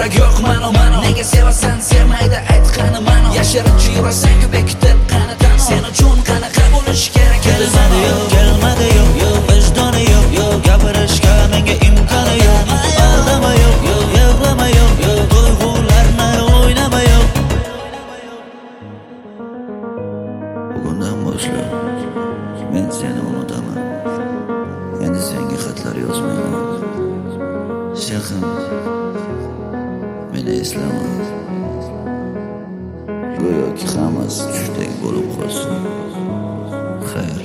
yurak yo'q mano nega sevasan sevmaydi ayt qani mano yashirincha yurasan ko'paytib qani tan sen uchun qanaqa bo'lish kerak kelmadi yo'q vijdoni yo'q gapirishga menga imkoni yo'q aldama yo'q yig'lama yo'q tuyg'ularni o'ynama yo'q bugundan boshlab men seni unutaman endi senga xatlar yozmayman Shayxim meni eslama go'yoki hammasi tushdek bo'lib qolsin xayr